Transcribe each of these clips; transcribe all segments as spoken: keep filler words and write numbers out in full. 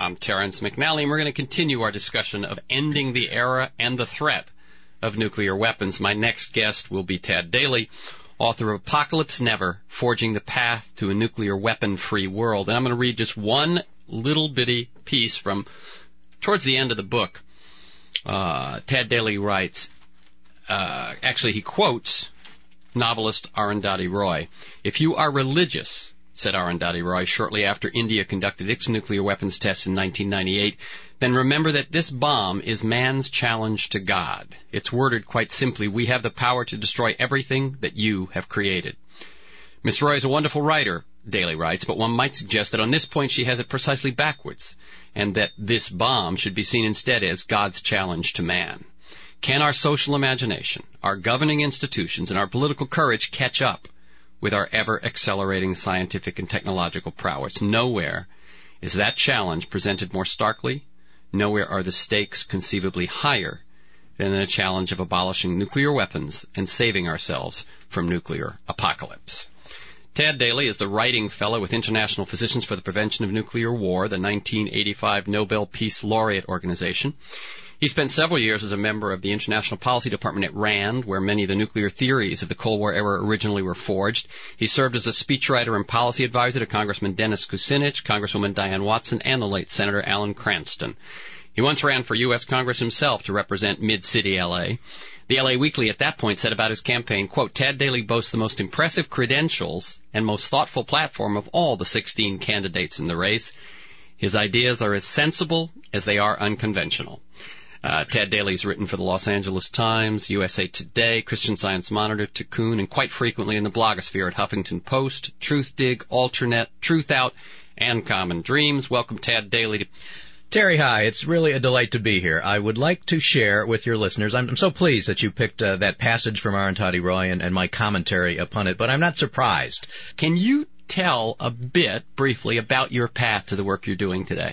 I'm Terrence McNally, and we're going to continue our discussion of ending the era and the threat of nuclear weapons. My next guest will be Tad Daly, author of Apocalypse Never, Forging the Path to a Nuclear Weapon-Free World. And I'm going to read just one little bitty piece from towards the end of the book. Uh, Tad Daly writes, uh, actually he quotes novelist Arundhati Roy. "If you are religious," said Arundhati Roy shortly after India conducted its nuclear weapons tests in nineteen ninety-eight, "then remember that this bomb is man's challenge to God. It's worded quite simply, we have the power to destroy everything that you have created." Miss Roy is a wonderful writer, Daly writes, but one might suggest that on this point she has it precisely backwards, and that this bomb should be seen instead as God's challenge to man. Can our social imagination, our governing institutions, and our political courage catch up with our ever-accelerating scientific and technological prowess? Nowhere is that challenge presented more starkly. Nowhere are the stakes conceivably higher than the challenge of abolishing nuclear weapons and saving ourselves from nuclear apocalypse. Tad Daly is the Writing Fellow with International Physicians for the Prevention of Nuclear War, the nineteen eighty-five Nobel Peace Laureate Organization. He spent several years as a member of the International Policy Department at RAND, where many of the nuclear theories of the Cold War era originally were forged. He served as a speechwriter and policy advisor to Congressman Dennis Kucinich, Congresswoman Diane Watson, and the late Senator Alan Cranston. He once ran for U S Congress himself to represent Mid-City L A. The L A Weekly at that point said about his campaign, quote, "Tad Daly boasts the most impressive credentials and most thoughtful platform of all the sixteen candidates in the race. His ideas are as sensible as they are unconventional." Uh, Tad Daly's written for the Los Angeles Times, U S A Today, Christian Science Monitor, Tikkun, and quite frequently in the blogosphere at Huffington Post, Truthdig, Alternet, Truthout, and Common Dreams. Welcome, Tad Daly. To Terry, hi. It's really a delight to be here. I would like to share with your listeners, I'm, I'm so pleased that you picked uh, that passage from Arundhati Roy and, and my commentary upon it, but I'm not surprised. Can you tell a bit, briefly, about your path to the work you're doing today?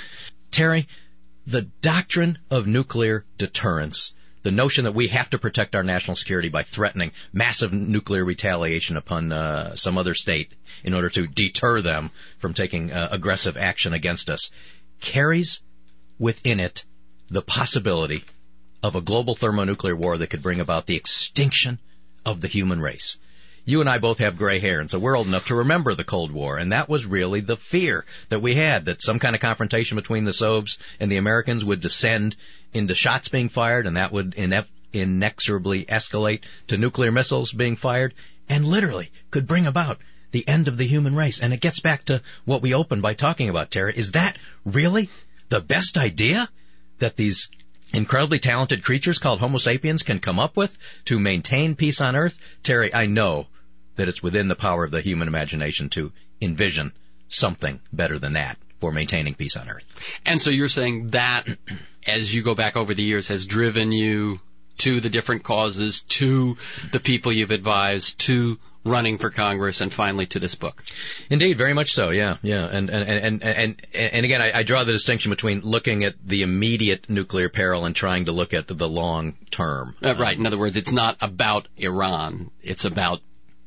Terry, the doctrine of nuclear deterrence, the notion that we have to protect our national security by threatening massive nuclear retaliation upon uh, some other state in order to deter them from taking uh, aggressive action against us, carries within it the possibility of a global thermonuclear war that could bring about the extinction of the human race. You and I both have gray hair, and so we're old enough to remember the Cold War, and that was really the fear that we had, that some kind of confrontation between the Soviets and the Americans would descend into shots being fired, and that would ine- inexorably escalate to nuclear missiles being fired, and literally could bring about the end of the human race. And it gets back to what we opened by talking about, Terry. Is that really the best idea that these incredibly talented creatures called Homo sapiens can come up with to maintain peace on Earth? Terry, I know that it's within the power of the human imagination to envision something better than that for maintaining peace on Earth. And so you're saying that, as you go back over the years, has driven you to the different causes, to the people you've advised, to running for Congress, and finally to this book. Indeed, very much so, yeah, yeah. And and and and, and again, I, I draw the distinction between looking at the immediate nuclear peril and trying to look at the long term. Uh, right. In other words, it's not about Iran. It's about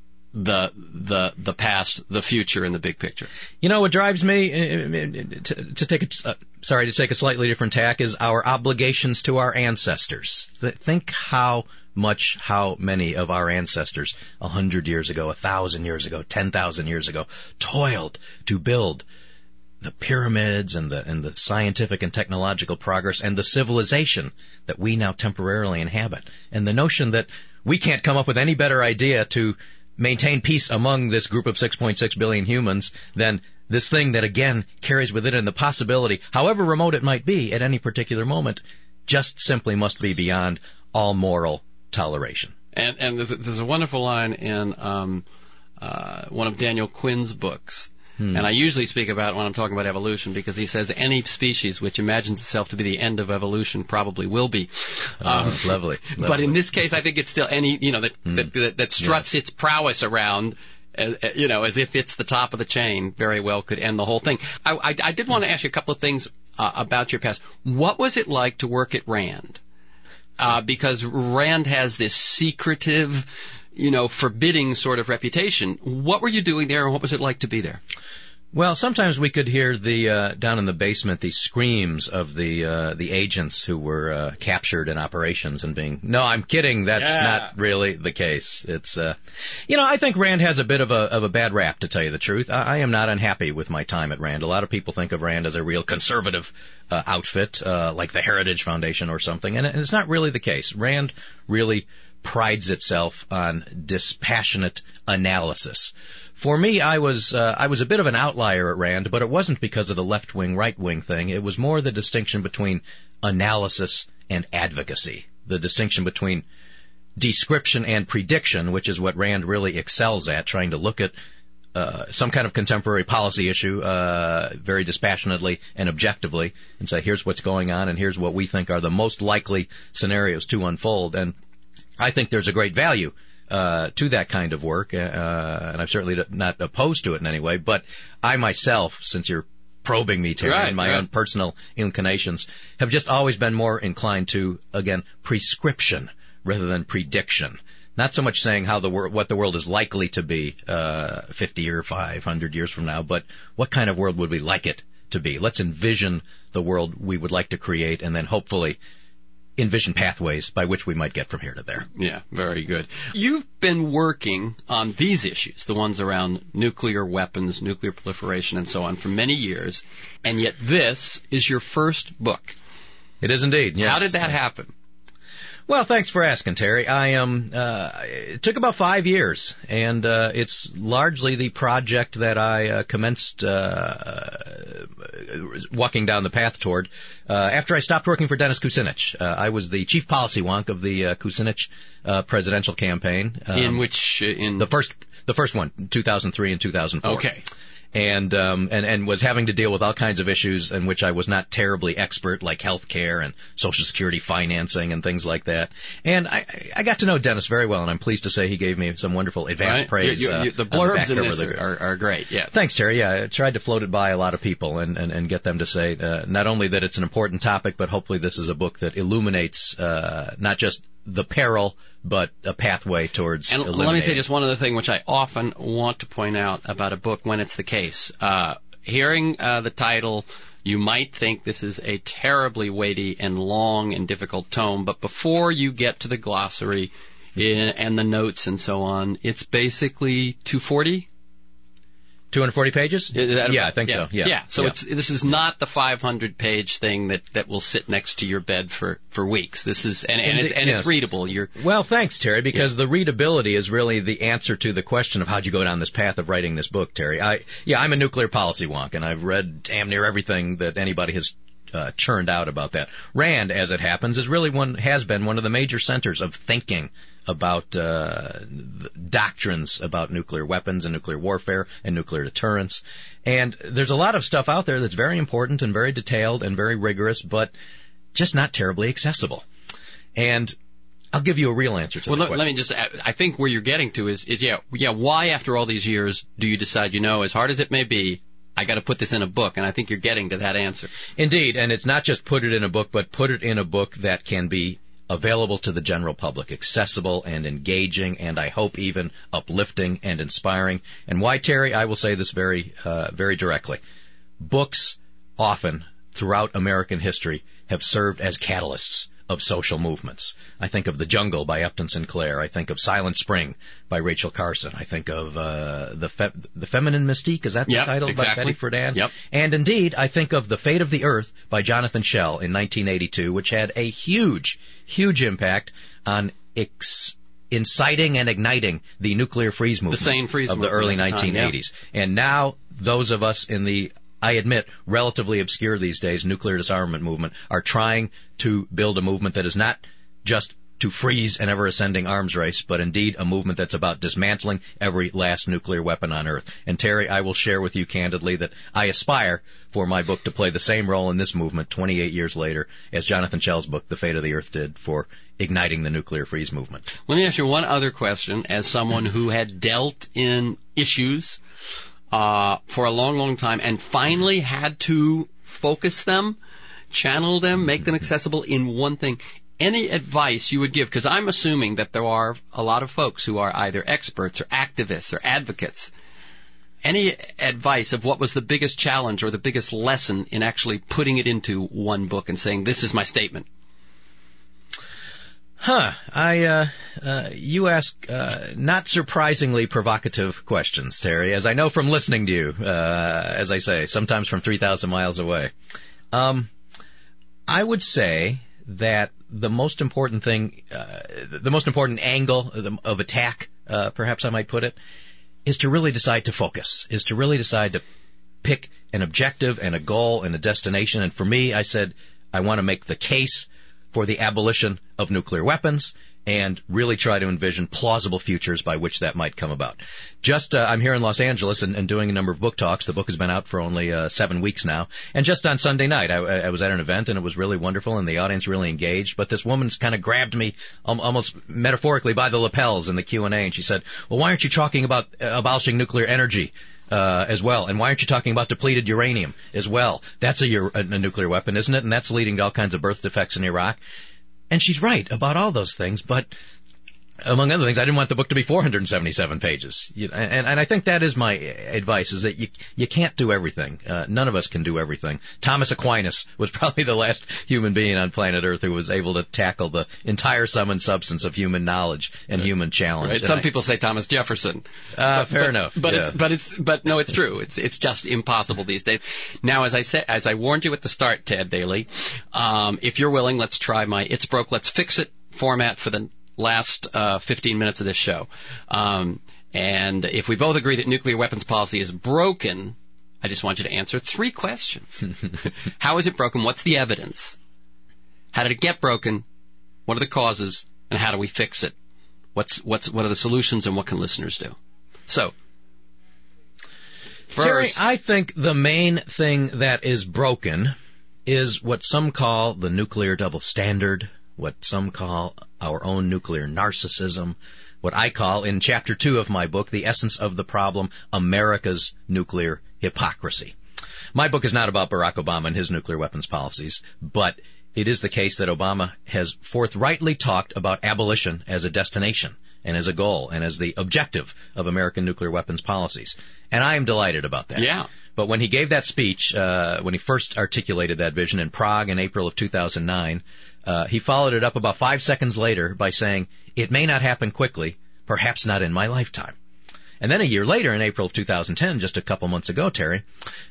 the the the past, the future, and the big picture. You know what drives me uh, to, to take a uh, sorry to take a slightly different tack is our obligations to our ancestors. Think how much, how many of our ancestors a hundred years ago, a thousand years ago, ten thousand years ago toiled to build the pyramids and the and the scientific and technological progress and the civilization that we now temporarily inhabit. And the notion that we can't come up with any better idea to maintain peace among this group of six point six billion humans than this thing that, again, carries within it the possibility, however remote it might be at any particular moment, just simply must be beyond all moral toleration. And, and there's, a, there's a wonderful line in um, uh, one of Daniel Quinn's books, hmm. and I usually speak about it when I'm talking about evolution, because he says any species which imagines itself to be the end of evolution probably will be. Um, oh, lovely, lovely. But in this case, I think it's still any, you know, that hmm. that, that, that struts yeah. its prowess around, uh, you know, as if it's the top of the chain, very well could end the whole thing. I, I, I did want to ask you a couple of things uh, about your past. What was it like to work at RAND? Uh, because RAND has this secretive, you know, forbidding sort of reputation. What were you doing there, and what was it like to be there? Well, sometimes we could hear the uh, down in the basement the screams of the uh, the agents who were uh, captured in operations and being, no, I'm kidding, that's yeah. not really the case. It's, uh, you know, I think Rand has a bit of a of a bad rap, to tell you the truth. I, I am not unhappy with my time at Rand. A lot of people think of Rand as a real conservative uh, outfit, uh, like the Heritage Foundation or something, and, and it's not really the case. Rand really prides itself on dispassionate analysis. For me, I was uh, I was a bit of an outlier at Rand, but it wasn't because of the left-wing, right-wing thing. It was more the distinction between analysis and advocacy, the distinction between description and prediction, which is what Rand really excels at, trying to look at uh, some kind of contemporary policy issue uh, very dispassionately and objectively and say, here's what's going on and here's what we think are the most likely scenarios to unfold. And I think there's a great value Uh, to that kind of work, uh, and I'm certainly not opposed to it in any way, but I myself, since you're probing me, Terry, right, and my right. own personal inclinations, have just always been more inclined to, again, prescription rather than prediction. Not so much saying how the wor- what the world is likely to be uh, fifty or five hundred years from now, but what kind of world would we like it to be? Let's envision the world we would like to create, and then hopefully envision pathways by which we might get from here to there. Yeah, very good. You've been working on these issues, the ones around nuclear weapons, nuclear proliferation, and so on, for many years, and yet this is your first book. It is indeed, yes. How did that happen? Well, thanks for asking, Terry. I um, uh, it took about five years, and uh, it's largely the project that I uh, commenced uh, walking down the path toward uh, after I stopped working for Dennis Kucinich. Uh, I was the chief policy wonk of the uh, Kucinich uh, presidential campaign. Um, in which, uh, in the first, the first one, two thousand three and two thousand four. Okay. And, um, and, and was having to deal with all kinds of issues in which I was not terribly expert, like health care and Social Security financing and things like that. And I, I got to know Dennis very well, and I'm pleased to say he gave me some wonderful advance right. praise. You, you, you, uh, the blurbs the in this the, are, are great, yes. Thanks, Terry. Yeah, I tried to float it by a lot of people and, and, and get them to say uh, not only that it's an important topic, but hopefully this is a book that illuminates uh, not just the peril, but a pathway towards and eliminating. Let me say just one other thing, which I often want to point out about a book when it's the case. Uh, hearing uh, the title, you might think this is a terribly weighty and long and difficult tome, but before you get to the glossary in, and the notes and so on, it's basically two forty? two hundred forty pages? Is yeah, I think yeah. so. Yeah. Yeah. So yeah. it's this is not the five hundred page thing that, that will sit next to your bed for, for weeks. This is and, and, and it's the, and yes. it's readable. You're Well, thanks, Terry, because yeah. the readability is really the answer to the question of how'd you go down this path of writing this book, Terry. I yeah, I'm a nuclear policy wonk, and I've read damn near everything that anybody has uh, churned out about that. Rand, as it happens, is really one has been one of the major centers of thinking about uh, doctrines about nuclear weapons and nuclear warfare and nuclear deterrence. And there's a lot of stuff out there that's very important and very detailed and very rigorous, but just not terribly accessible. And I'll give you a real answer to well, that let, question. let me just add, I think where you're getting to is, is, yeah, yeah, why after all these years do you decide, you know, as hard as it may be, I got to put this in a book, and I think you're getting to that answer. Indeed, and it's not just put it in a book, but put it in a book that can be available to the general public, accessible and engaging, and I hope even uplifting and inspiring. And why, Terry? I will say this very, uh, very directly. Books often, throughout American history, have served as catalysts of social movements. I think of The Jungle by Upton Sinclair. I think of Silent Spring by Rachel Carson. I think of uh, the Fe- the Feminine Mystique. Is that the yep, title exactly. by Betty Friedan? Yep. And indeed, I think of The Fate of the Earth by Jonathan Schell in nineteen eighty-two, which had a huge, huge impact on ex- inciting and igniting the nuclear freeze movement the sane freeze of the movement early at the time, nineteen eighties. Yeah. And now those of us in the I admit, relatively obscure these days, nuclear disarmament movement, are trying to build a movement that is not just to freeze an ever-ascending arms race, but indeed a movement that's about dismantling every last nuclear weapon on Earth. And Terry, I will share with you candidly that I aspire for my book to play the same role in this movement twenty-eight years later as Jonathan Schell's book, The Fate of the Earth, did for igniting the nuclear freeze movement. Let me ask you one other question. As someone who had dealt in issues Uh, for a long, long time, and finally had to focus them, channel them, make them accessible in one thing. Any advice you would give? Because I'm assuming that there are a lot of folks who are either experts or activists or advocates any advice of what was the biggest challenge or the biggest lesson in actually putting it into one book and saying, this is my statement? Huh. I, uh, uh, you ask, uh, not surprisingly provocative questions, Terry, as I know from listening to you, uh, as I say, sometimes from three thousand miles away. Um, I would say that the most important thing, uh, the most important angle of attack, uh, perhaps I might put it, is to really decide to focus, is to really decide to pick an objective and a goal and a destination. And for me, I said, I want to make the case for the abolition of nuclear weapons and really try to envision plausible futures by which that might come about. Just, uh, I'm here in Los Angeles and, and doing a number of book talks. The book has been out for only uh, seven weeks now. And just on Sunday night, I, I was at an event and it was really wonderful and the audience really engaged. But this woman's kind of grabbed me um, almost metaphorically by the lapels in the Q and A, and she said, well, why aren't you talking about uh, abolishing nuclear energy? Uh, as well. And why aren't you talking about depleted uranium as well? That's a, a, a nuclear weapon, isn't it? And that's leading to all kinds of birth defects in Iraq. And she's right about all those things, but among other things, I didn't want the book to be four hundred seventy-seven pages. You, and, and I think that is my advice, is that you, you can't do everything. Uh, none of us can do everything. Thomas Aquinas was probably the last human being on planet Earth who was able to tackle the entire sum and substance of human knowledge and human challenge. Right. Some I, people say Thomas Jefferson. Uh, but, fair but, enough. But yeah. it's, but it's, but no, it's true. It's, it's just impossible these days. Now, as I said, as I warned you at the start, Tad Daly, um, if you're willing, let's try my It's Broke, Let's Fix It format for the last uh, fifteen minutes of this show. Um, and if we both agree that nuclear weapons policy is broken, I just want you to answer three questions. How is it broken? What's the evidence? How did it get broken? What are the causes? And how do we fix it? What's what's what are the solutions, and what can listeners do? So, first, Terry, I think the main thing that is broken is what some call the nuclear double standard, what some call our own nuclear narcissism, what I call, in chapter two of my book, the essence of the problem, America's nuclear hypocrisy. My book is not about Barack Obama and his nuclear weapons policies, but it is the case that Obama has forthrightly talked about abolition as a destination and as a goal and as the objective of American nuclear weapons policies. And I am delighted about that. Yeah. But when he gave that speech, uh, when he first articulated that vision in Prague in April of two thousand nine, uh, he followed it up about five seconds later by saying, it may not happen quickly, perhaps not in my lifetime. And then a year later, in April of two thousand ten, just a couple months ago, Terry,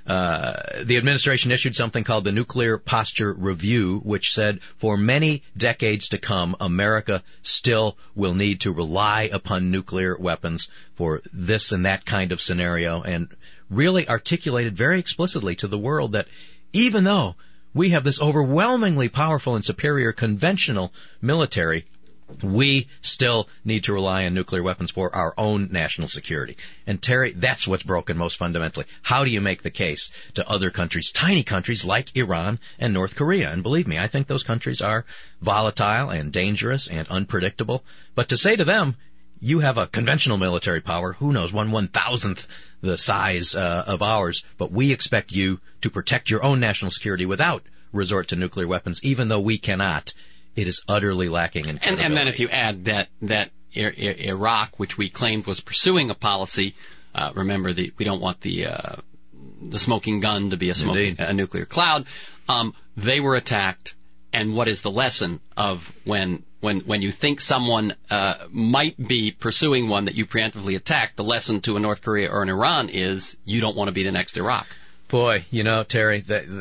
uh, the administration issued something called the Nuclear Posture Review, which said for many decades to come, America still will need to rely upon nuclear weapons for this and that kind of scenario, and really articulated very explicitly to the world that even though we have this overwhelmingly powerful and superior conventional military, we still need to rely on nuclear weapons for our own national security. And Terry, that's what's broken most fundamentally. How do you make the case to other countries, tiny countries like Iran and North Korea? And believe me, I think those countries are volatile and dangerous and unpredictable. But to say to them, you have a conventional military power, who knows, one one-thousandth the size uh, of ours, but we expect you to protect your own national security without resort to nuclear weapons, even though we cannot. It is utterly lacking in credibility. And, and then if you add that that I- I- Iraq, which we claimed was pursuing a policy, uh, remember the we don't want the uh, the smoking gun to be a smoking a nuclear cloud. Um, they were attacked, and what is the lesson of when when when you think someone uh, might be pursuing one that you preemptively attack? The lesson to a North Korea or an Iran is you don't want to be the next Iraq. Boy, you know, Terry, the,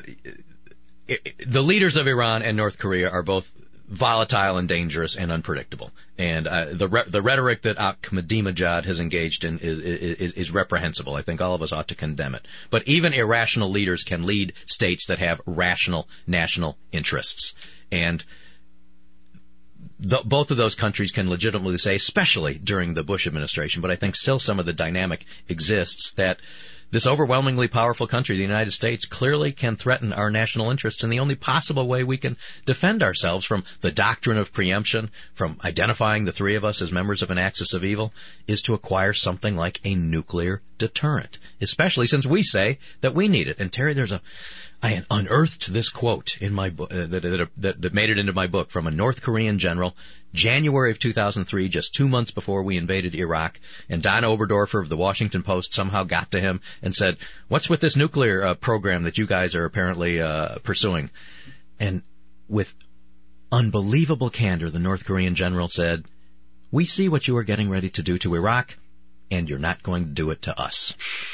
the leaders of Iran and North Korea are both volatile and dangerous and unpredictable. And uh, the re- the rhetoric that Ahmadinejad has engaged in is, is, is reprehensible. I think all of us ought to condemn it. But even irrational leaders can lead states that have rational national interests. And the, both of those countries can legitimately say, especially during the Bush administration, but I think still some of the dynamic exists, that this overwhelmingly powerful country, the United States, clearly can threaten our national interests, and the only possible way we can defend ourselves from the doctrine of preemption, from identifying the three of us as members of an axis of evil, is to acquire something like a nuclear deterrent, especially since we say that we need it. And Terry, there's a I unearthed this quote in my book uh, that, that, that, that made it into my book from a North Korean general, January of two thousand three, just two months before we invaded Iraq. And Don Oberdorfer of the Washington Post somehow got to him and said, "What's with this nuclear uh, program that you guys are apparently uh, pursuing?" And with unbelievable candor, the North Korean general said, "We see what you are getting ready to do to Iraq, and you're not going to do it to us."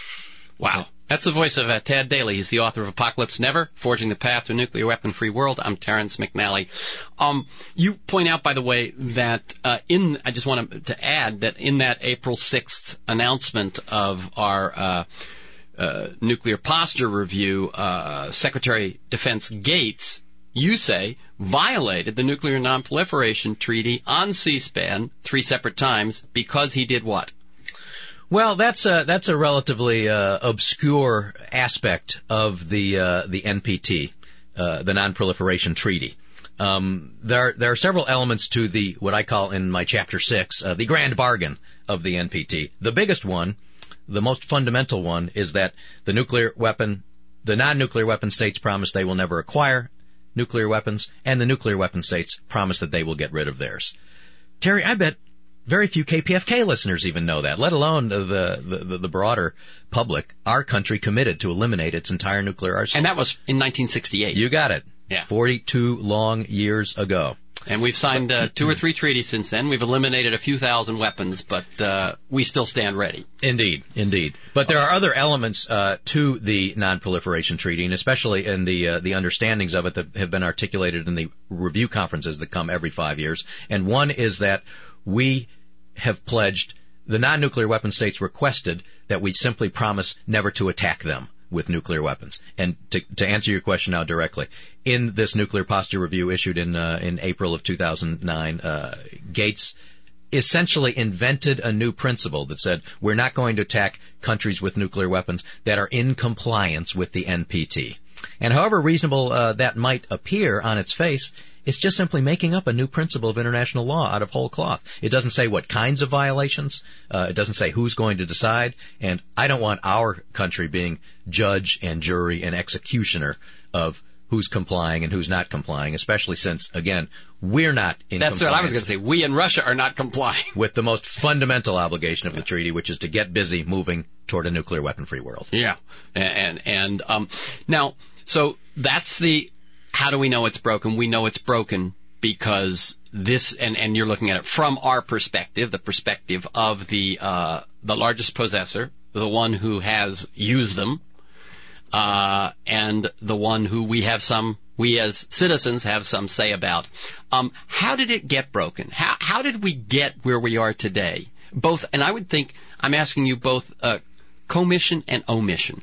Wow. That's the voice of uh, Tad Daly. He's the author of Apocalypse Never, Forging the Path to a Nuclear Weapon-Free World. I'm Terrence McNally. Um, you point out, by the way, that uh, in, I just want to add that in that April sixth announcement of our uh, uh, nuclear posture review, uh, Secretary Defense Gates, you say, violated the Nuclear Non-Proliferation Treaty on C-SPAN three separate times because he did what? Well, that's a that's a relatively uh, obscure aspect of the uh, the N P T, uh, the Non-Proliferation Treaty. Um, there there are several elements to the what I call in my chapter six uh, the grand bargain of the N P T. The biggest one, the most fundamental one, is that the nuclear weapon, the non-nuclear weapon states promise they will never acquire nuclear weapons, and the nuclear weapon states promise that they will get rid of theirs. Terry, I bet very few K P F K listeners even know that, let alone the, the, the broader public. Our country committed to eliminate its entire nuclear arsenal. And that was in nineteen sixty-eight. You got it. Yeah. forty-two long years ago. And we've signed uh, two or three treaties since then. We've eliminated a few thousand weapons, but uh, we still stand ready. Indeed, indeed. But there are other elements uh, to the Non-Proliferation Treaty, and especially in the uh, the understandings of it that have been articulated in the review conferences that come every five years. And one is that we have pledged, the non-nuclear weapon states requested that we simply promise never to attack them with nuclear weapons. And to, to answer your question now directly, in this nuclear posture review issued in uh, in April of two thousand nine, uh, Gates essentially invented a new principle that said we're not going to attack countries with nuclear weapons that are in compliance with the N P T. And however reasonable uh, that might appear on its face, it's just simply making up a new principle of international law out of whole cloth. It doesn't say what kinds of violations. Uh, it doesn't say who's going to decide. And I don't want our country being judge and jury and executioner of who's complying and who's not complying, especially since, again, we're not in That's compliance. That's what I was going to say. We in Russia are not complying. With the most fundamental obligation of the treaty, which is to get busy moving toward a nuclear weapon-free world. Yeah. And, and um, now, so that's the, how do we know it's broken? We know it's broken because this, and, and you're looking at it from our perspective, the perspective of the uh, the largest possessor, the one who has used them, uh, and the one who we have some, we as citizens have some say about. Um, how did it get broken? How how did we get where we are today? Both, and I would think I'm asking you both uh, commission and omission.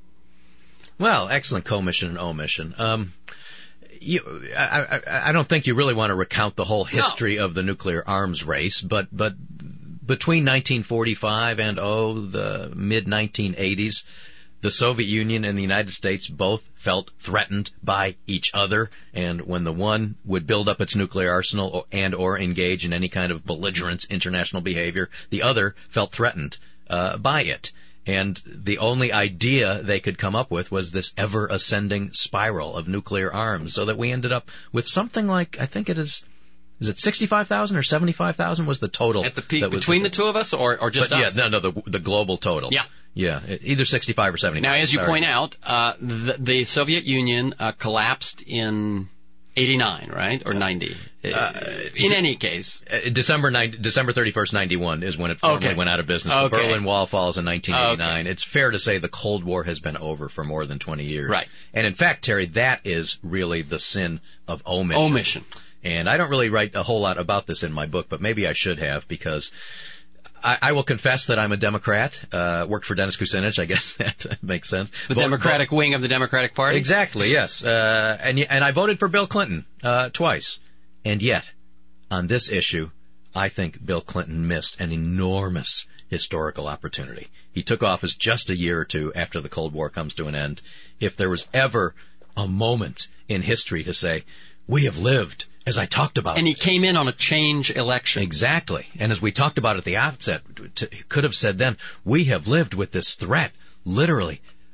Well, excellent commission and omission. Um, you, I, I, I don't think you really want to recount the whole history no. of the nuclear arms race, but but between nineteen forty-five and oh the mid nineteen eighties, the Soviet Union and the United States both felt threatened by each other, and when the one would build up its nuclear arsenal and or engage in any kind of belligerent international behavior, the other felt threatened uh, by it. And the only idea they could come up with was this ever-ascending spiral of nuclear arms, so that we ended up with something like, I think it is, is it sixty-five thousand or seventy-five thousand was the total? At the peak, between the, the two of us, or, or just but, us? Yeah, no, no, the, the global total. Yeah. Yeah, either sixty-five or seventy-five. Now, as you Sorry. point out, uh, the, the Soviet Union uh, collapsed in eighty-nine, right? Or ninety? Uh, in any case. Uh, December ninety, December thirty-first, ninety-one is when it formally okay. went out of business. Okay. The Berlin Wall falls in nineteen eighty-nine. Okay. It's fair to say the Cold War has been over for more than twenty years. Right. And in fact, Terry, that is really the sin of omission. Omission. And I don't really write a whole lot about this in my book, but maybe I should have, because I, I will confess that I'm a Democrat. Uh, worked for Dennis Kucinich. I guess that makes sense. The Vote, Democratic vote. wing of the Democratic Party? Exactly, yes. Uh, and, and I voted for Bill Clinton uh, twice. And yet, on this issue, I think Bill Clinton missed an enormous historical opportunity. He took office just a year or two after the Cold War comes to an end. If there was ever a moment in history to say, we have lived as I talked about. And he came in on a change election. Exactly. And as we talked about at the outset, to, could have said then, we have lived with this threat, literally,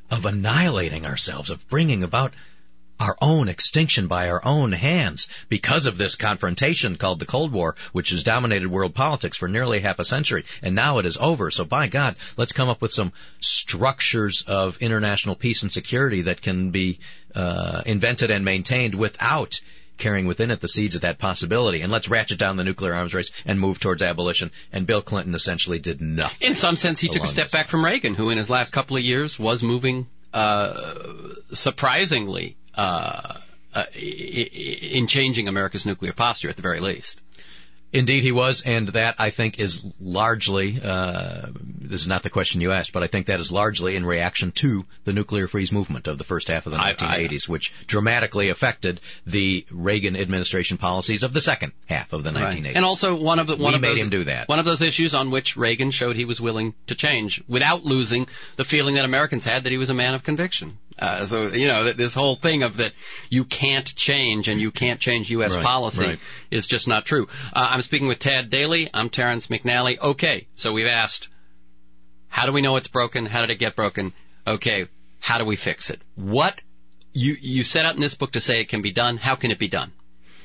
of annihilating ourselves, of bringing about our own extinction by our own hands because of this confrontation called the Cold War, which has dominated world politics for nearly half a century, and now it is over. So by God, let's come up with some structures of international peace and security that can be uh, invented and maintained without carrying within it the seeds of that possibility. And let's ratchet down the nuclear arms race and move towards abolition. And Bill Clinton essentially did nothing. In some sense, he took a step back from Reagan, who in his last couple of years was moving uh, surprisingly Uh, uh, in changing America's nuclear posture, at the very least. Indeed he was, and that, I think, is largely, uh, this is not the question you asked, but I think that is largely in reaction to the nuclear freeze movement of the first half of the nineteen eighties, I, I, which dramatically affected the Reagan administration policies of the second half of the right. nineteen eighties. And also one of the, one we of made those, him do that. One of those issues on which Reagan showed he was willing to change without losing the feeling that Americans had that he was a man of conviction. Uh, so, you know, this whole thing of that you can't change and you can't change U S right, policy right. is just not true. Uh, I'm speaking with Tad Daly. I'm Terrence McNally. Okay, so we've asked, how do we know it's broken? How did it get broken? Okay, how do we fix it? What you you set out in this book to say it can be done. How can it be done?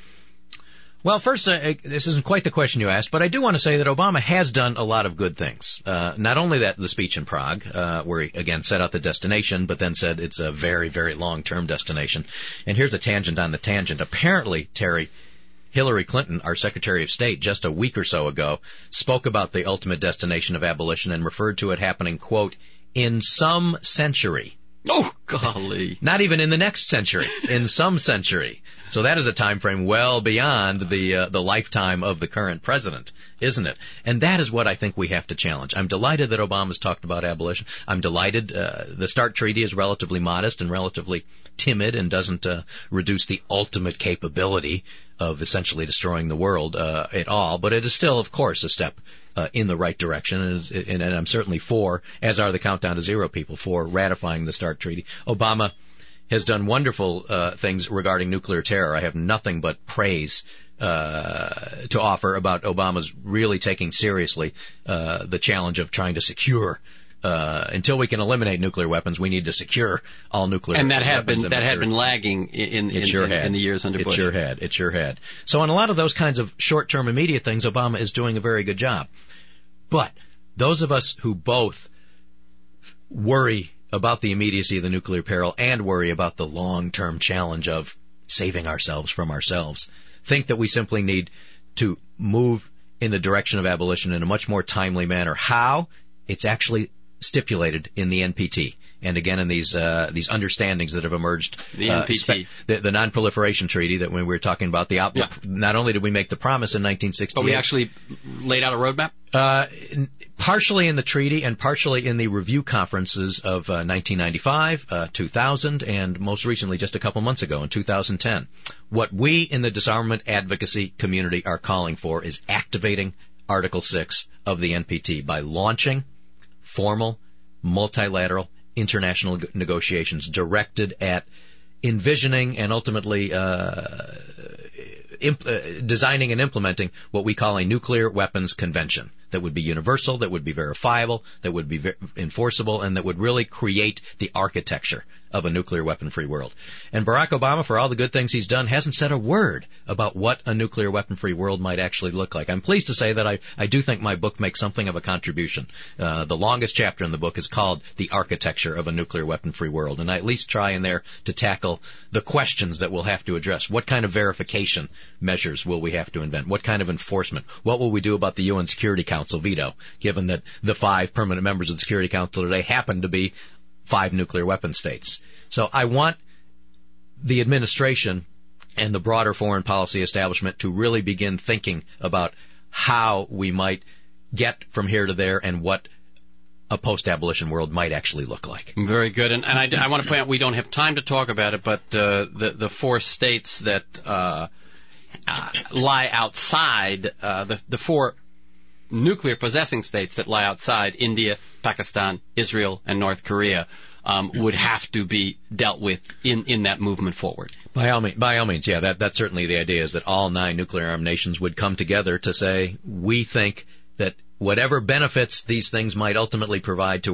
Well, first, uh, this isn't quite the question you asked, but I do want to say that Obama has done a lot of good things. Uh, not only that, the speech in Prague, uh, where he, again, set out the destination, but then said it's a very, very long-term destination. And here's a tangent on the tangent. Apparently, Terry, Hillary Clinton, our Secretary of State, just a week or so ago, spoke about the ultimate destination of abolition and referred to it happening, quote, in some century. Oh, golly. Not even in the next century, in some century. So that is a time frame well beyond the uh, the lifetime of the current president, isn't it? And that is what I think we have to challenge. I'm delighted that Obama's talked about abolition. I'm delighted uh, the START treaty is relatively modest and relatively timid and doesn't uh, reduce the ultimate capability of essentially destroying the world uh, at all. But it is still, of course, a step uh, in the right direction, and, and, and I'm certainly for, as are the Countdown to Zero people, for ratifying the START treaty. Obama has done wonderful uh, things regarding nuclear terror. I have nothing but praise uh, to offer about Obama's really taking seriously uh, the challenge of trying to secure. Uh, until we can eliminate nuclear weapons, we need to secure all nuclear weapons. And that had been that had been lagging in in, sure in, in the years under it Bush. It sure had. It sure had. So on a lot of those kinds of short-term immediate things, Obama is doing a very good job. But those of us who both worry about the immediacy of the nuclear peril and worry about the long-term challenge of saving ourselves from ourselves think that we simply need to move in the direction of abolition in a much more timely manner. How? It's actually stipulated in the N P T, and again in these uh, these understandings that have emerged. The N P T, uh, spe- the, the Non-Proliferation Treaty, that when we were talking about the op- yeah. not only did we make the promise in nineteen sixty-eight, but we actually laid out a roadmap. Uh, partially in the treaty and partially in the review conferences of uh, nineteen ninety-five, uh, two thousand, and most recently just a couple months ago in two thousand ten. What we in the disarmament advocacy community are calling for is activating Article six of the N P T by launching formal, multilateral, international negotiations directed at envisioning and ultimately uh, imp- uh, designing and implementing what we call a nuclear weapons convention that would be universal, that would be verifiable, that would be ver- enforceable, and that would really create the architecture of a nuclear weapon-free world. And Barack Obama, for all the good things he's done, hasn't said a word about what a nuclear weapon-free world might actually look like. I'm pleased to say that I, I do think my book makes something of a contribution. Uh, the longest chapter in the book is called The Architecture of a Nuclear Weapon-Free World, and I at least try in there to tackle the questions that we'll have to address. What kind of verification measures will we have to invent? What kind of enforcement? What will we do about the U N Security Council veto, given that the five permanent members of the Security Council today happen to be five nuclear weapon states? So I want the administration and the broader foreign policy establishment to really begin thinking about how we might get from here to there and what a post-abolition world might actually look like. Very good. And, and I, I want to point out we don't have time to talk about it, but uh, the, the four states that uh, uh, lie outside, uh, the, the four nuclear possessing states that lie outside, India, Pakistan, Israel, and North Korea, um, would have to be dealt with in, in that movement forward. By all means, by all means, yeah, that, that's certainly the idea, is that all nine nuclear armed nations would come together to say, we think that whatever benefits these things might ultimately provide to our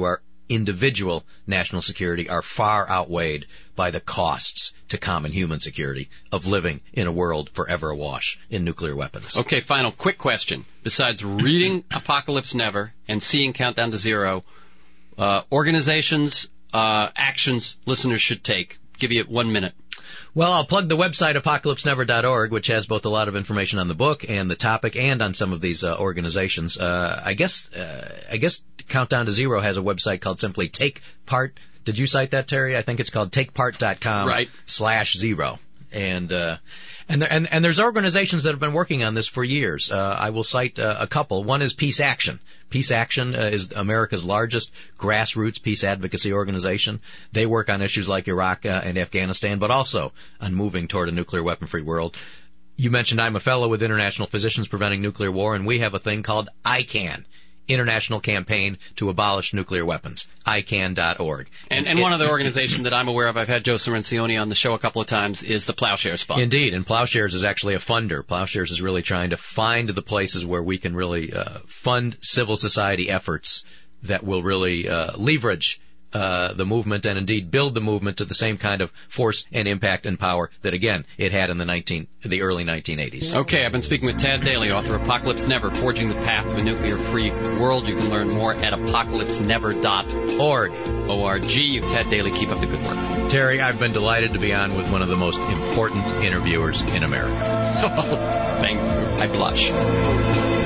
individual national security are far outweighed by the costs to common human security of living in a world forever awash in nuclear weapons. Okay, final quick question. Besides reading Apocalypse Never and seeing Countdown to Zero, uh, organizations, uh, actions listeners should take. Give you one minute. Well, I'll plug the website apocalypse never dot org, which has both a lot of information on the book and the topic and on some of these uh, organizations. Uh, I guess uh, I guess Countdown to Zero has a website called simply Take Part. Did you cite that, Terry? I think it's called take part dot com right. slash zero. And uh, and, there, and and there's organizations that have been working on this for years. Uh, I will cite uh, a couple. One is Peace Action. Peace Action uh, is America's largest grassroots peace advocacy organization. They work on issues like Iraq uh, and Afghanistan, but also on moving toward a nuclear weapon-free world. You mentioned I'm a fellow with International Physicians Preventing Nuclear War, and we have a thing called I CAN, International Campaign to Abolish Nuclear Weapons, I CAN dot org. And, and it, one other organization that I'm aware of, I've had Joe Cirencioni on the show a couple of times, is the Plowshares Fund. Indeed, and Plowshares is actually a funder. Plowshares is really trying to find the places where we can really uh, fund civil society efforts that will really uh, leverage Uh, the movement and indeed build the movement to the same kind of force and impact and power that, again, it had in the nineteen the early nineteen eighties. Okay, I've been speaking with Tad Daly, author of Apocalypse Never, Forging the Path to a Nuclear-Free World. You can learn more at apocalypse never dot org. O R G. Tad Daly, keep up the good work. Terry, I've been delighted to be on with one of the most important interviewers in America. Thank you. I blush.